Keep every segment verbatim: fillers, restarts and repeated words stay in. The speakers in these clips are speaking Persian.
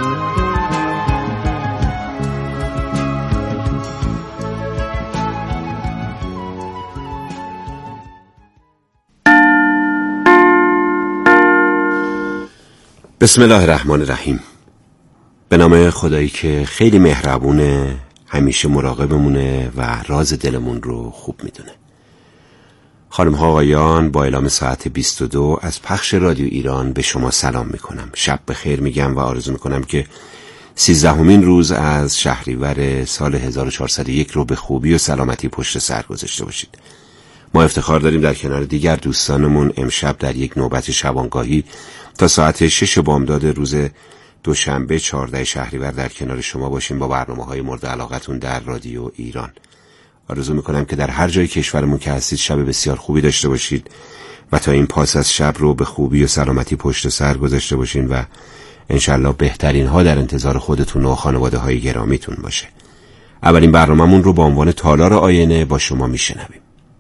بسم الله الرحمن الرحیم. به نام خدایی که خیلی مهربونه، همیشه مراقبمونه و راز دلمون رو خوب میدونه. خانم ها آقایان، با اعلام ساعت بیست و دو از پخش رادیو ایران به شما سلام میکنم. شب بخیر میگم و آرزو میکنم که سیزدهمین روز از شهریور سال هزار و چهارصد و یک رو به خوبی و سلامتی پشت سر گذاشته باشید. ما افتخار داریم در کنار دیگر دوستانمون امشب در یک نوبت شبانگاهی تا ساعت شش بامداد روز دوشنبه چهاردهم شهریور در کنار شما باشیم با برنامه‌های مورد علاقتون در رادیو ایران. آرزو میکنم که در هر جای کشورمون که هستید شب بسیار خوبی داشته باشید و تا این پاس از شب رو به خوبی و سلامتی پشت سر گذاشته باشین و انشالله بهترین ها در انتظار خودتون و خانواده های گرامیتون باشه. اولین برنامه‌مون رو با عنوان تالار آینه با شما میشنویم.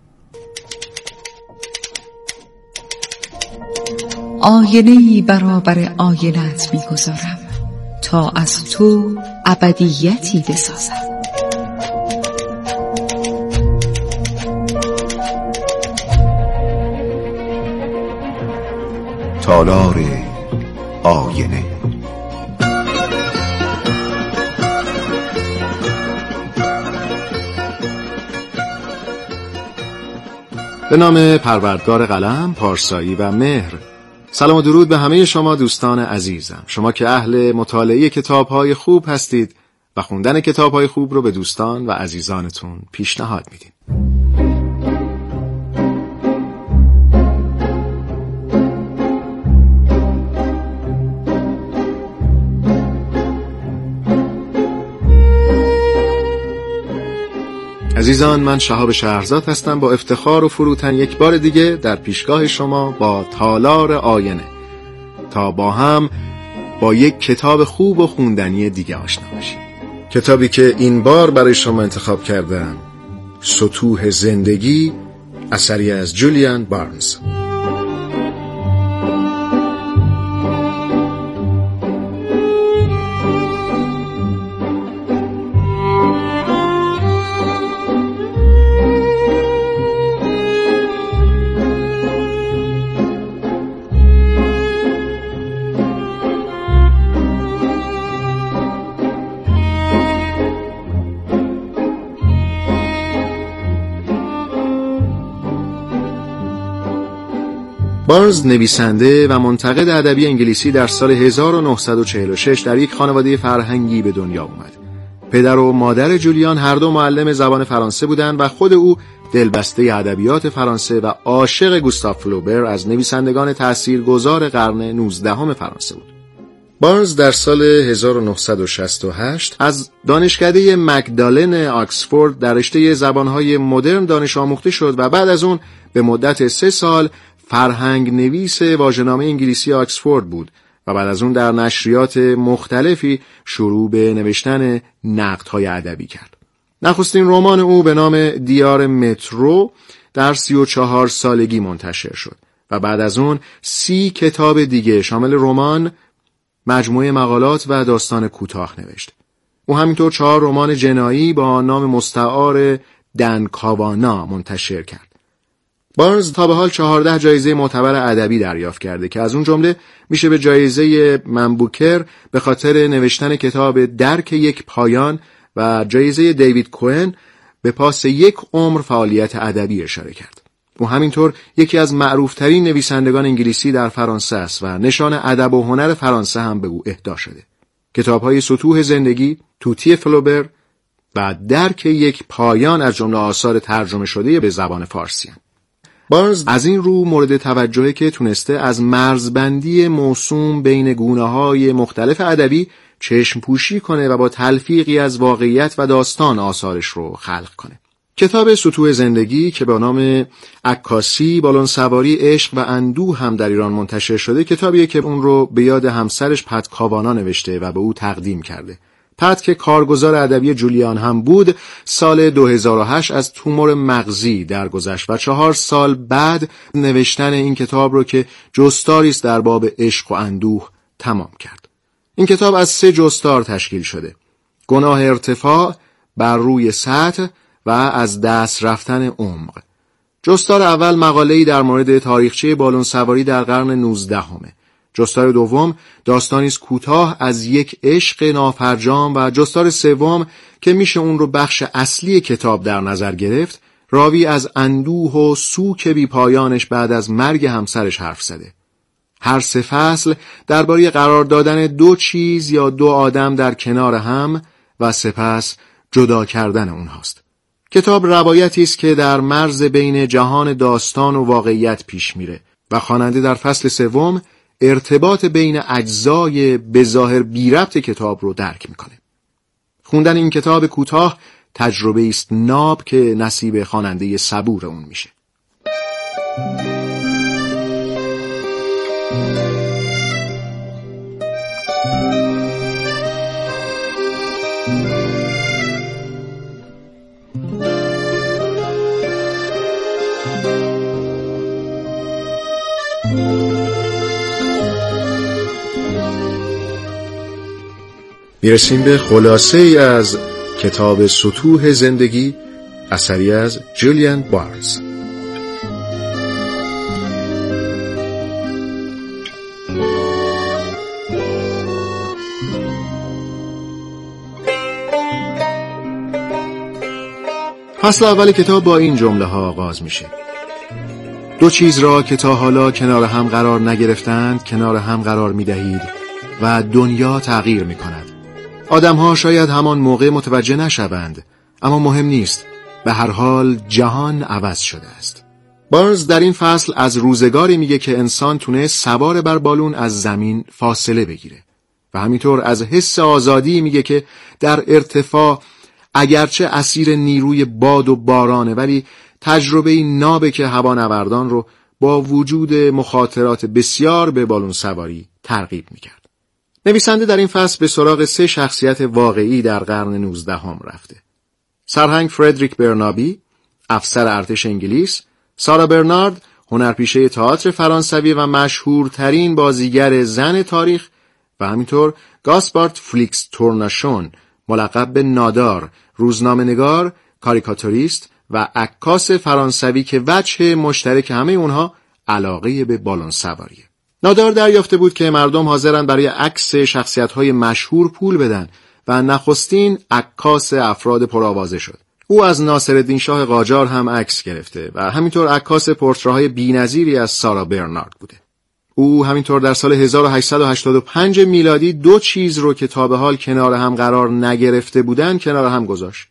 آینه‌ای برابر آینه‌ات می‌گذارم تا از تو ابدیتی بسازم. تالار آینه. به نام پروردگار قلم، پارسایی و مهر. سلام و درود به همه شما دوستان عزیزم، شما که اهل مطالعه کتاب‌های خوب هستید و خوندن کتاب‌های خوب رو به دوستان و عزیزانتون پیشنهاد میدین. عزیزان، من شهاب شهرزاد هستم با افتخار و فروتن یک بار دیگه در پیشگاه شما با تالار آینه تا با هم با یک کتاب خوب و خوندنی دیگه آشنا باشیم. کتابی که این بار برای شما انتخاب کردم، سطوح زندگی، اثری از جولیان بارنز. بارنز نویسنده و منتقد ادبی انگلیسی در سال هزار و نهصد و چهل و شش در یک خانواده فرهنگی به دنیا اومد. پدر و مادر جولیان هر دو معلم زبان فرانسه بودند و خود او دلبسته ادبیات فرانسه و عاشق گوستاو فلوبر از نویسندگان تاثیرگذار قرن نوزدهم فرانسه بود. بارنز در سال هزار و نهصد و شصت و هشت از دانشکده مکدالن آکسفورد در رشته زبانهای مدرن دانش آموخته شد و بعد از اون به مدت سه سال فرهنگ نویس واژه‌نامه انگلیسی آکسفورد بود و بعد از اون در نشریات مختلفی شروع به نوشتن نقدهای ادبی کرد. نخستین رمان او به نام دیار مترو در سی و چهار سالگی منتشر شد و بعد از اون سی کتاب دیگه شامل رمان، مجموعه مقالات و داستان کوتاه نوشت. او همینطور چهار رمان جنایی با نام مستعار دن کاوانا منتشر کرد. بارنز تا به حال چهارده جایزه معتبر ادبی دریافت کرده که از اون جمله میشه به جایزه من بوکر به خاطر نوشتن کتاب درک یک پایان و جایزه دیوید کوئن به پاس یک عمر فعالیت ادبی اشاره کرد. او همینطور یکی از معروفترین نویسندگان انگلیسی در فرانسه است و نشان ادب و هنر فرانسه هم به او اهدا شده. کتاب‌های سطوح زندگی، توتی فلوبر و درک یک پایان از جمله آثار ترجمه شده به زبان فارسی هستند. بارنز از این رو مورد توجهه که تونسته از مرزبندی موسوم بین گونه‌های مختلف ادبی چشم پوشی کنه و با تلفیقی از واقعیت و داستان آثارش رو خلق کنه. کتاب سطوح زندگی که با نام عکاسی، بالون سواری، عشق و اندوه هم در ایران منتشر شده، کتابیه که اون رو به یاد همسرش پت کاوانا نوشته و به او تقدیم کرده. پت که کارگزار ادبی جولیان هم بود، سال دو هزار و هشت از تومور مغزی درگذشت و چهار سال بعد نوشتن این کتاب رو که جستاری است در باب عشق و اندوه تمام کرد. این کتاب از سه جستار تشکیل شده: گناه ارتفاع، بر روی سطح و از دست رفتن عمق. جستار اول مقاله‌ای در مورد تاریخچه بالون سواری در قرن نوزدهمه. جستار دوم داستانی است کوتاه از یک عشق نافرجام و جستار سوم که میشه اون رو بخش اصلی کتاب در نظر گرفت، راوی از اندوه و سوک بی پایانش بعد از مرگ همسرش حرف زده. هر سه فصل درباره قرار دادن دو چیز یا دو آدم در کنار هم و سپس جدا کردن اونهاست. کتاب روایتی است که در مرز بین جهان داستان و واقعیت پیش میره و خواننده در فصل سوم ارتباط بین اجزای به ظاهر بی ربط کتاب رو درک میکنه. خوندن این کتاب کوتاه تجربه است ناب که نصیب خواننده صبور اون میشه. میرسیم به خلاصه ای از کتاب سطوح زندگی، اثری از جولیان بارنز. فصل اول کتاب با این جمله ها آغاز میشه: دو چیز را که تا حالا کنار هم قرار نگرفتند کنار هم قرار میدهید و دنیا تغییر میکند. آدم ها شاید همان موقع متوجه نشوند، اما مهم نیست، به هر حال جهان عوض شده است. بارنز در این فصل از روزگاری میگه که انسان تونه سوار بر بالون از زمین فاصله بگیره و همینطور از حس آزادی میگه که در ارتفاع اگرچه اسیر نیروی باد و بارانه، ولی تجربه نابه که هوانوردان رو با وجود مخاطرات بسیار به بالون سواری ترغیب میکرد. نویسنده در این فصل به سراغ سه شخصیت واقعی در قرن نوزدهم رفته: سرهنگ فردریک برنابی، افسر ارتش انگلیس، سارا برنارد، هنرپیشه تئاتر فرانسوی و مشهورترین بازیگر زن تاریخ، و همینطور گاسپارت فلیکس تورناشون، ملقب به نادار، روزنامه‌نگار، کاریکاتوریست و عکاس فرانسوی که وجه مشترک همه اونها علاقه به بالون سواریه. نادار دریافته بود که مردم حاضرن برای عکس شخصیت‌های مشهور پول بدن و نخستین عکاس افراد پرآوازه شد. او از ناصرالدین شاه قاجار هم عکس گرفته و همینطور عکاس پورتره‌های بی‌نظیری از سارا برنارد بوده. او همینطور در سال هزار و هشتصد و هشتاد و پنج میلادی دو چیز رو که تا به حال کنار هم قرار نگرفته بودن کنار هم گذاشت: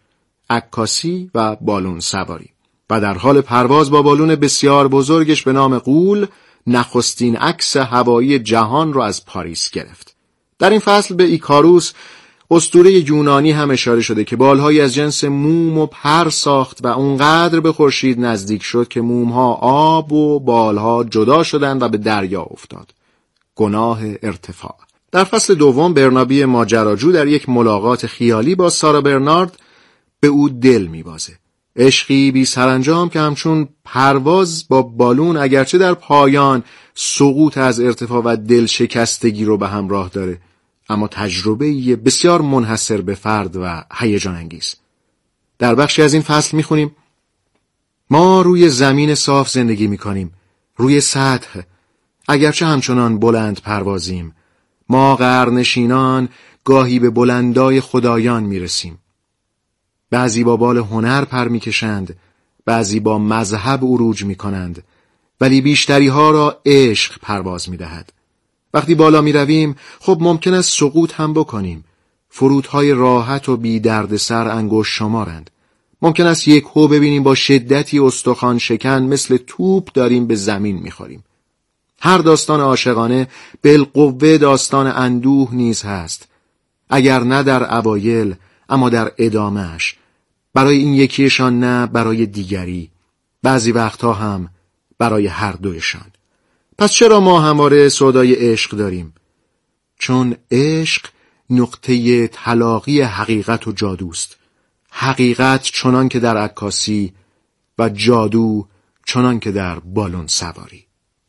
عکاسی و بالون سواری، و در حال پرواز با بالون بسیار بزرگش به نام غول نخستین عکس هوایی جهان رو از پاریس گرفت. در این فصل به ایکاروس، اسطوره یونانی هم اشاره شده که بالهایی از جنس موم و پر ساخت و اونقدر به خورشید نزدیک شد که مومها آب و بالها جدا شدند و به دریا افتاد. گناه ارتفاع. در فصل دوم برنابی ماجراجو در یک ملاقات خیالی با سارا برنارد به او دل میبازه. عشقی بی سرانجام که همچون پرواز با بالون اگرچه در پایان سقوط از ارتفاع و دل شکستگی رو به همراه داره، اما تجربه بسیار منحصر به فرد و هیجان انگیز. در بخشی از این فصل میخونیم: ما روی زمین صاف زندگی میکنیم، روی سطح، اگرچه همچنان بلند پروازیم. ما قرنشینان گاهی به بلندای خدایان میرسیم. بعضی با بال هنر پر میکشند، بعضی با مذهب عروج میکنند، ولی بیشتری ها را عشق پرواز میدهد. وقتی بالا میرویم خب ممکن است سقوط هم بکنیم. فرودهای راحت و بی درد سر انگشت شمارند. ممکن است یک هو ببینیم با شدتی استخوان شکن مثل توپ داریم به زمین میخوریم. هر داستان عاشقانه بالقوه داستان اندوه نیز هست، اگر نه در اوایل اما در ادامهش، برای این یکیشان نه برای دیگری، بعضی وقتها هم برای هر دویشان. پس چرا ما همواره سودای عشق داریم؟ چون عشق نقطه تلاقی حقیقت و جادوست. حقیقت چنان که در عکاسی و جادو چنان که در بالون سواری.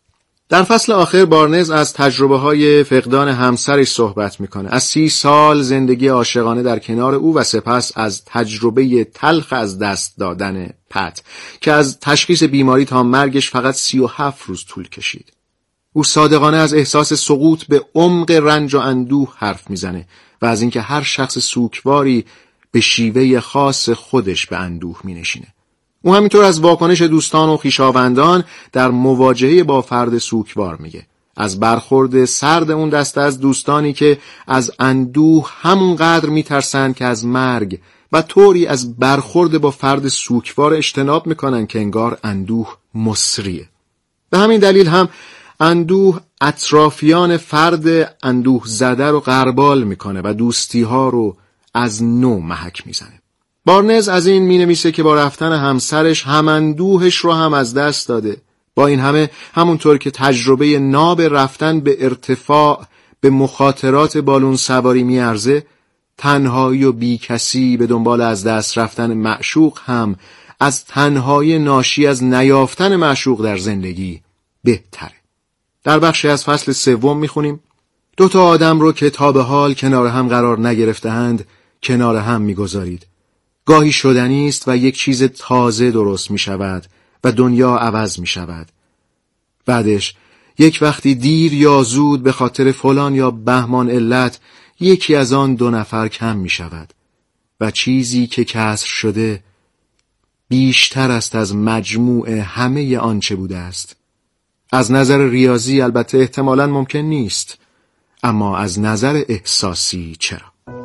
در فصل آخر بارنز از تجربه های فقدان همسرش صحبت میکنه، از سی سال زندگی عاشقانه در کنار او و سپس از تجربه تلخ از دست دادن پت که از تشخیص بیماری تا مرگش فقط سی و هفت روز طول کشید. او صادقانه از احساس سقوط به عمق رنج و اندوه حرف میزنه و از اینکه هر شخص سوگواری به شیوه خاص خودش به اندوه مینشینه. او همینطور از واکنش دوستان و خویشاوندان در مواجهه با فرد سوگوار میگه، از برخورد سرد اون دسته از دوستانی که از اندوه همونقدر میترسن که از مرگ و طوری از برخورد با فرد سوگوار اجتناب میکنن که انگار اندوه مصریه. به همین دلیل هم اندوه اطرافیان فرد اندوه زده رو غربال میکنه و دوستی ها رو از نو محک میزنه. بارنز از این می نویسه که با رفتن همسرش هم اندوهش رو هم از دست داده. با این همه همونطور که تجربه ناب رفتن به ارتفاع به مخاطرات بالون سواری می ارزه، تنهایی و بی کسی به دنبال از دست رفتن معشوق هم از تنهایی ناشی از نیافتن معشوق در زندگی بهتره. در بخشی از فصل سوم می خونیم: دو تا آدم رو که تا به حال کنار هم قرار نگرفته‌اند کنار هم می گذارید. گاهی شدنی است و یک چیز تازه درست می شود و دنیا عوض می شود. بعدش یک وقتی دیر یا زود به خاطر فلان یا بهمان علت یکی از آن دو نفر کم می شود و چیزی که کسر شده بیشتر است از مجموع همه آنچه بوده است. از نظر ریاضی البته احتمالاً ممکن نیست، اما از نظر احساسی چرا؟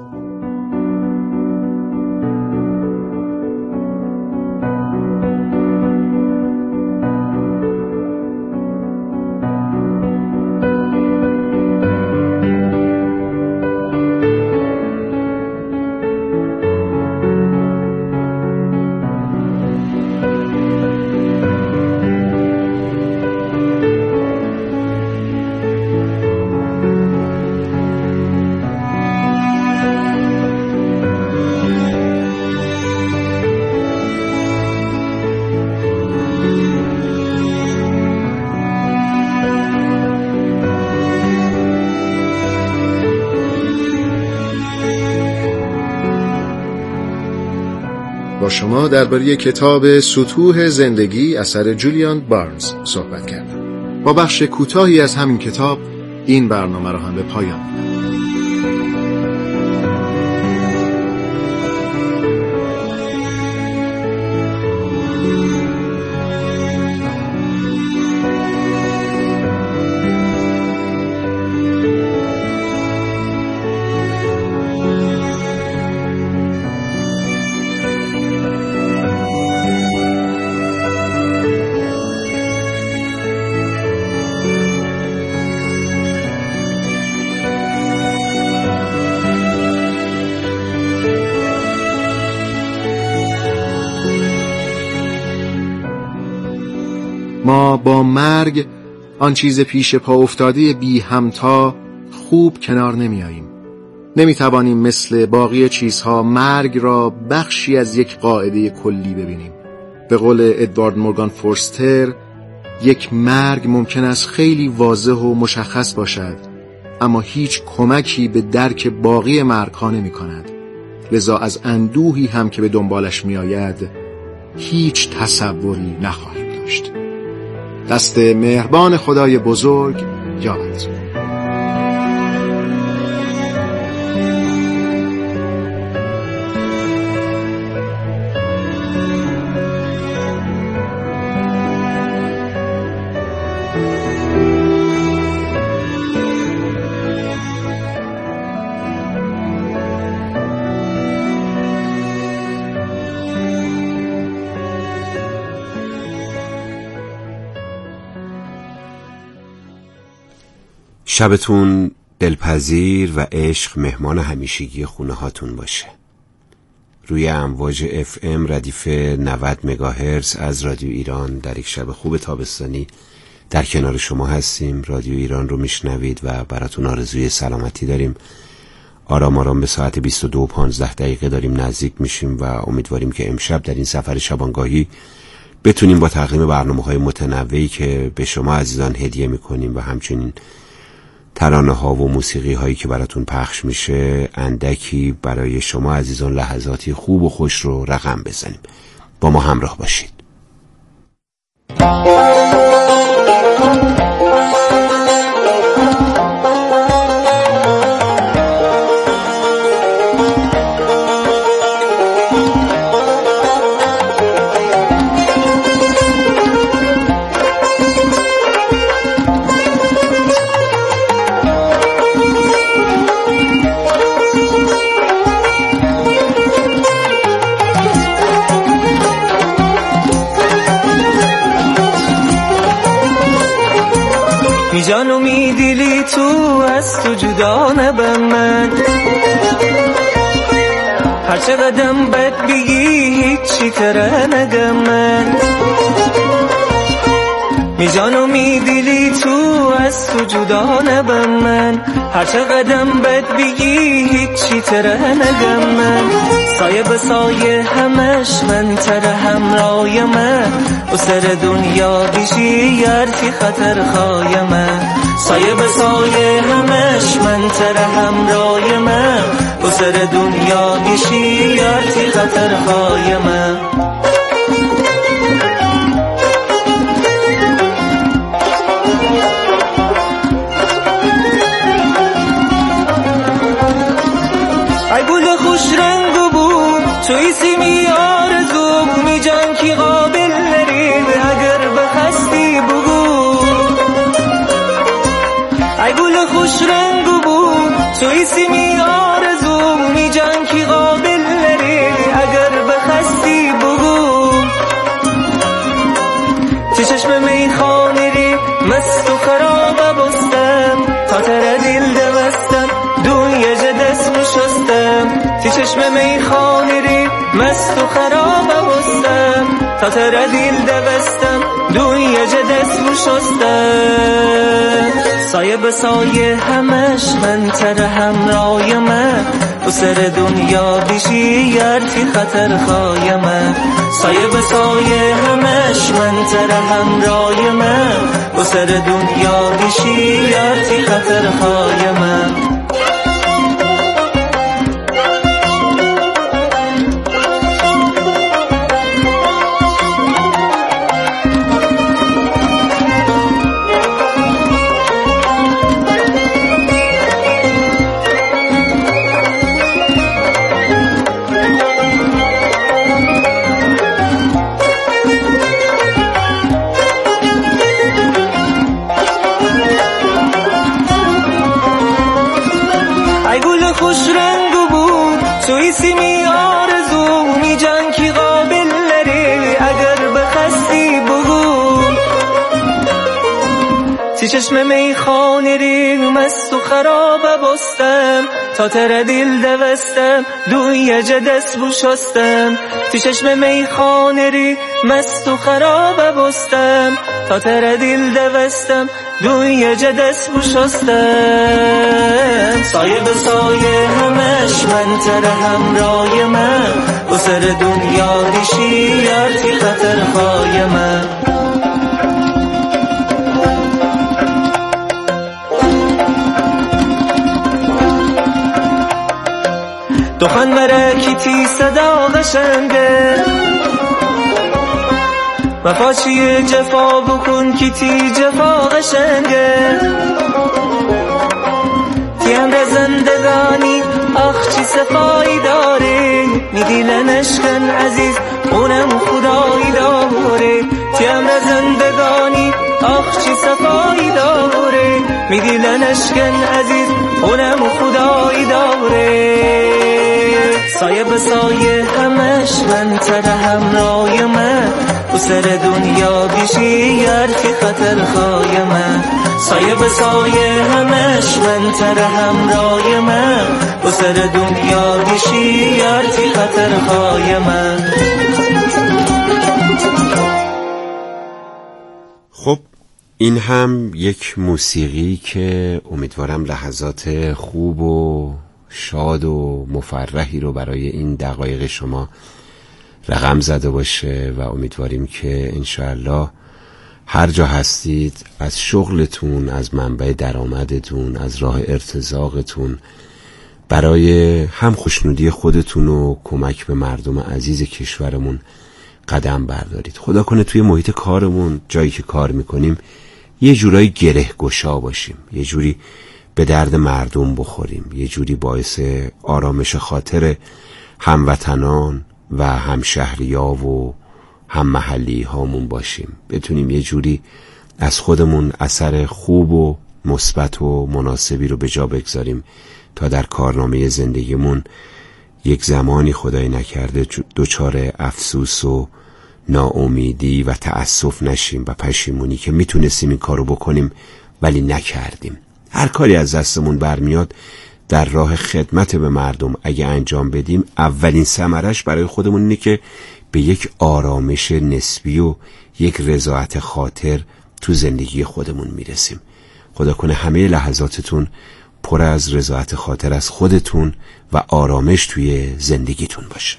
با شما درباره کتاب سطوح زندگی اثر جولیان بارنز صحبت کردم. با بخش کوتاهی از همین کتاب این برنامه را هم به پایان می‌برم. ما با مرگ، آن چیز پیش پا افتاده بی همتا، خوب کنار نمی آییم. نمی توانیم مثل باقی چیزها مرگ را بخشی از یک قاعده کلی ببینیم. به قول ادوارد مورگان فورستر، یک مرگ ممکن است خیلی واضح و مشخص باشد، اما هیچ کمکی به درک باقی مرگ‌ها نمی کند. لذا از اندوهی هم که به دنبالش می آید هیچ تصوری نخواهیم داشت. دست مهربان خدای بزرگ یادتون. شبتون دلپذیر و عشق مهمان همیشگی خونه هاتون باشه. روی امواج اف ام ردیف نود مگاهرتز از رادیو ایران در یک شب خوب تابستانی در کنار شما هستیم. رادیو ایران رو میشنوید و براتون آرزوی سلامتی داریم. آرام آرام به ساعت بیست و دو و پانزده دقیقه داریم نزدیک میشیم و امیدواریم که امشب در این سفر شبانگاهی بتونیم با تقدیم برنامه‌های متنوعی که به شما عزیزان هدیه میکنیم و همچنین ترانه ها و موسیقی هایی که براتون پخش میشه اندکی برای شما عزیزان لحظاتی خوب و خوش رو رقم بزنیم. با ما همراه باشید. می جانو می دیلی تو از تو جدا نبم من، هر چه قدم بد بگی هیچی تره نگم من. می جانو می دیلی تو از تو جدا نبم من، هر چه قدم بد بگی هیچی تره نگم من. سایه به سایه همش من تره همرای من، و سر دنیا بیشی یرتی خطر خای من. سایه به سایه همش من تره همرای من، و سر دنیا بیشی یرتی خطر خای من. ای گل خوش رنگ و بو توی سیمی آرزو، می جان کی قابل نری اگر بخستی بگو. ای گل خوش رنگ و بو توی سیمی آرزو، می جان کی قابل نری اگر بخستی بگو. چه چشم میخانه ری مست و خراب بستم، تا تر دل دوستم دنیا جدس مشستم. چه چشم میخانه ری مست و خراب بستم، تا تر دل دوستم دنیا جدس مشستم. سایه به سایه همش من تر همرای من، و سر دنیا بیشی یرتی خطر خای من. سایه به سایه همش من تر همرای من، و سر دنیا بیشی یرتی خطر خای من. خوش رنگ و بود توی سیمی آرزو، می جان کی قابل نری اگر بخستی بگو. چه چشم میخانه ری مست و خراب بستم، تا تر دل دوستم دوی جدس بوشستم. چه چشم میخانه ری مست و خراب بستم، تا تر دل دوستم دوی جدس بوشستم. سایه به سایه همش من تر همرای من، و سر دنیا بیشی یرتی خطر خای من. دخان برکی تی صدا قشنگه، وفا چیه جفا بکن که تی جفا قشنگه. تی امر زندگانی آخ چی صفایی داره، می دیلنشکن عزیز اونم خدایی داره. تی امر زندگانی آخ چی صفایی داره، می دیلنشکن عزیز اونم خدایی داره. سایه به سایه همش من تر همرای من، و سر دنیا بیشی یرتی خطر خای من. سایه به سایه همش من تر همرای من، و سر دنیا بیشی یرتی خطر خای من. خب این هم یک موسیقی که امیدوارم لحظات خوب و شاد و مفرحی رو برای این دقایق شما رقم زده باشه و امیدواریم که انشاءالله هر جا هستید از شغلتون، از منبع درآمدتون، از راه ارتزاقتون برای هم خوشنودی خودتون و کمک به مردم عزیز کشورمون قدم بردارید. خدا کنه توی محیط کارمون، جایی که کار میکنیم، یه جورایی گره گشا باشیم، یه جوری به درد مردم بخوریم، یه جوری باعث آرامش خاطر هموطنان و همشهریا و هم محلی هامون باشیم، بتونیم یه جوری از خودمون اثر خوب و مثبت و مناسبی رو به جا بگذاریم تا در کارنامه زندگیمون یک زمانی خدای نکرده دچار افسوس و ناامیدی و تأسف نشیم و پشیمونی که میتونستیم این کارو بکنیم ولی نکردیم. هر کاری از دستمون برمیاد در راه خدمت به مردم اگه انجام بدیم، اولین ثمرش برای خودمون اینه که به یک آرامش نسبی و یک رضایت خاطر تو زندگی خودمون میرسیم. خدا کنه همه لحظاتتون پر از رضایت خاطر از خودتون و آرامش توی زندگیتون باشه.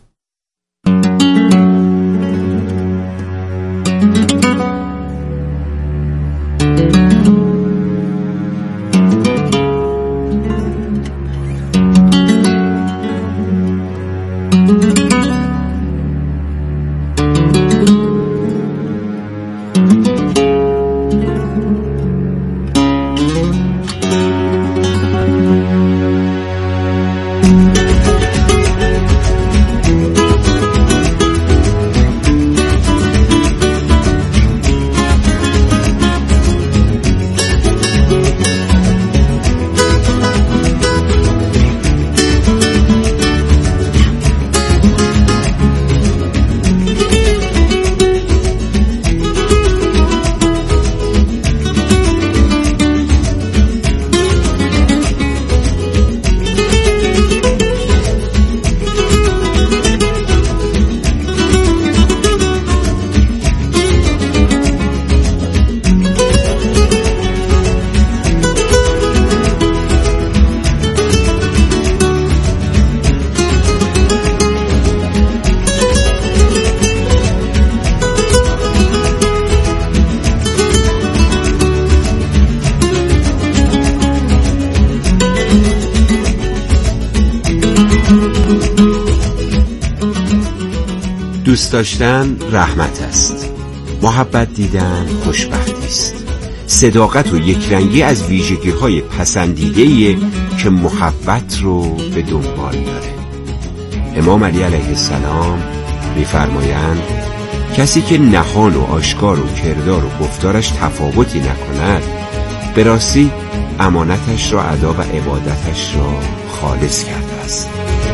دوست داشتن رحمت است، محبت دیدن خوشبختی است. صداقت و یکرنگی از ویژگی‌های پسندیده‌ایه که محبت رو به دنبال داره. امام علی علیه السلام می‌فرمایند کسی که نهان و آشکار و کردار و گفتارش تفاوتی نکند، به راستی امانتش را ادا و عبادتش را خالص کرده است.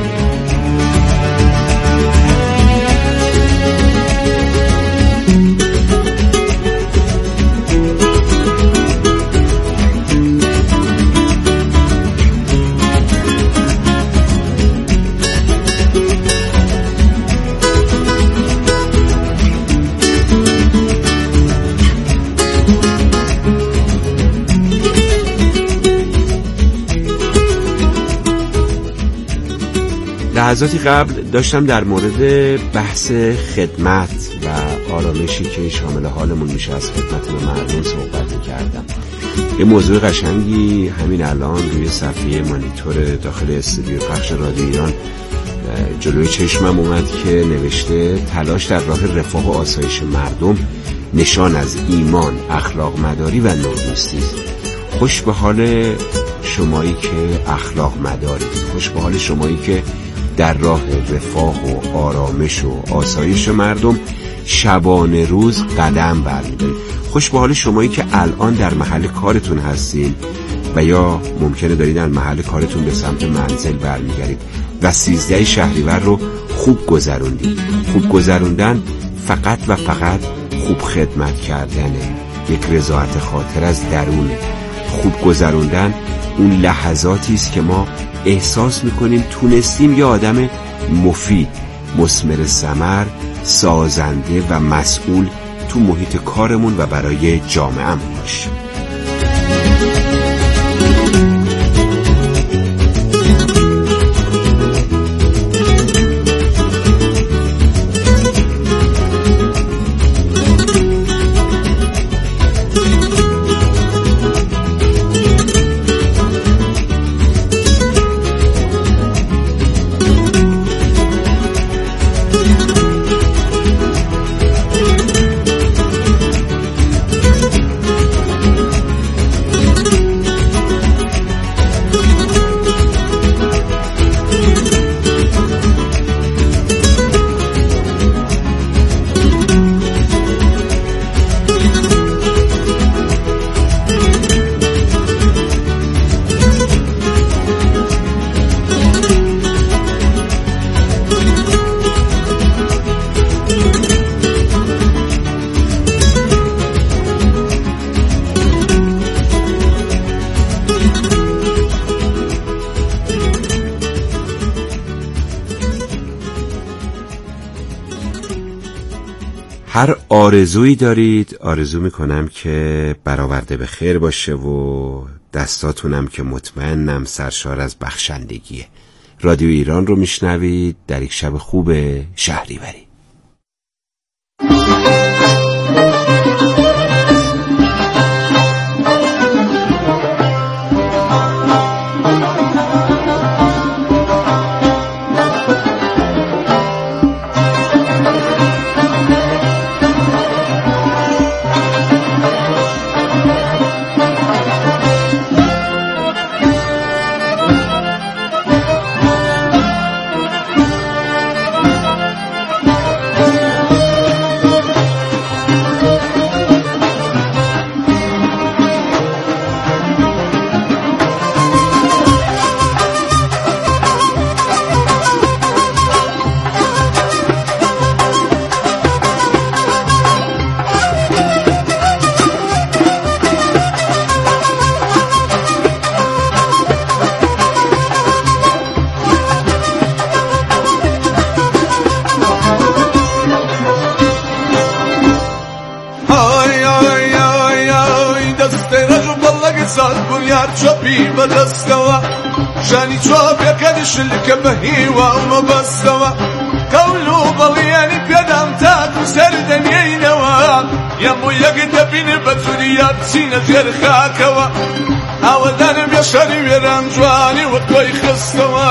لحظاتی قبل داشتم در مورد بحث خدمت و آرامشی که شامل حالمون میشه از خدمت به مردم صحبت کردم. یه موضوع قشنگی همین الان روی صفحه مانیتور داخل استودیو پخش رادیو ایران جلوی چشمم اومد که نوشته تلاش در راه رفاه و آسایش مردم نشان از ایمان، اخلاق مداری و نودوستی است. خوش به حال شمایی که اخلاق مدارید، خوش به حال شمایی که در راه رفاه و آرامش و آسایش مردم شبانه روز قدم برمی‌دارید. خوش به حال شمایی که الان در محل کارتون هستین و یا ممکنه دارید در محل کارتون به سمت منزل برمیگردید و سیزده شهریور رو خوب گذروندید. خوب گذروندن فقط و فقط خوب خدمت کردنه، یک رضایت خاطر از درونه. خوب گذروندن اون لحظاتی است که ما احساس میکنیم تونستیم یه آدم مفید، مثمر ثمر، سازنده و مسئول تو محیط کارمون و برای جامعه‌مون باشیم. هر آرزویی دارید آرزو میکنم که برآورده به خیر باشه و دستاتونم که مطمئنم سرشار از بخشندگیه. رادیو ایران رو میشنوید در یک شب خوب شهریوری. چۆپی بەدەستەوە ژانی چۆپێکەدیش لکە بەهیوە مەبەستەوە کەول و بەڵیانی پێدام تاک و سەردەنێینەوە یەم بۆ یەک دەبینێ بە جوریە بچینە ژێر خاکەوە ئاوەدانم بێ شەری وێران جوانی وە تۆی خستەوە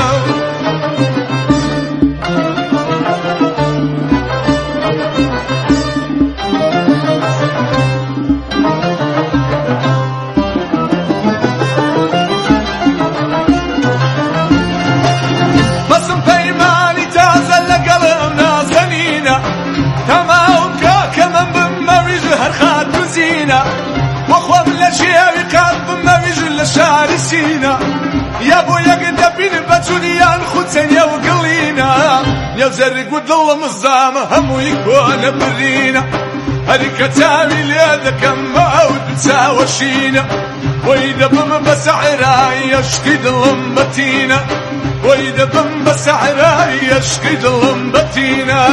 وخوام لشياوي قلب ماويج لشعر سينا يا بو يا قدبين باتوليان خدسن يا وقلينا يا زرق وضل مزامة همو يكون برينا هذيك تاوي لهذا كم معود تساوى شينا وإذا بم بسعرا يشكي ظلمتينا وإذا بم بسعرا يشكي ظلمتينا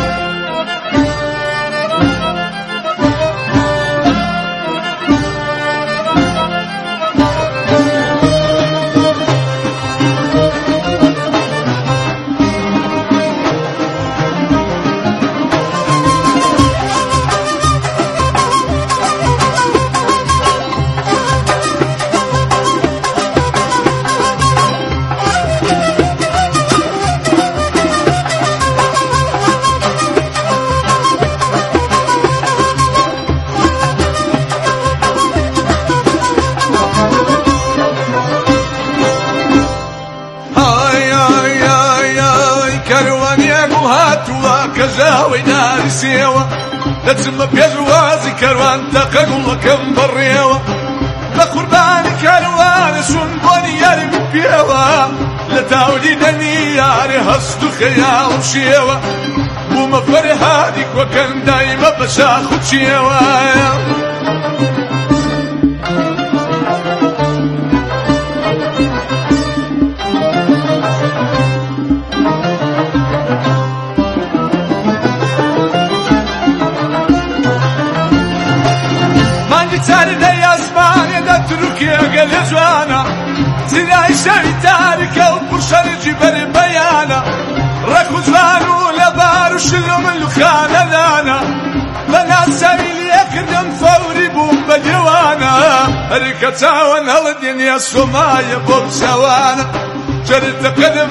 لازم بيجوازي كروان تقول كم بريوا لقربان كروان شون بني يرمي بيوا لتاولي دني ياري هصد خيال وشيوا وما فرهادك وكان دايما بشاخد شيوا قال جوانا زناي شاي تاركة وبرشان جبل بيانا ركو جوانو لبارو شلو من الخانة لانا بنا سامي ليكدم فوري بوم بجوانا ريكا تاوان هالدنيا سمايا بوم سوانا جرد قدم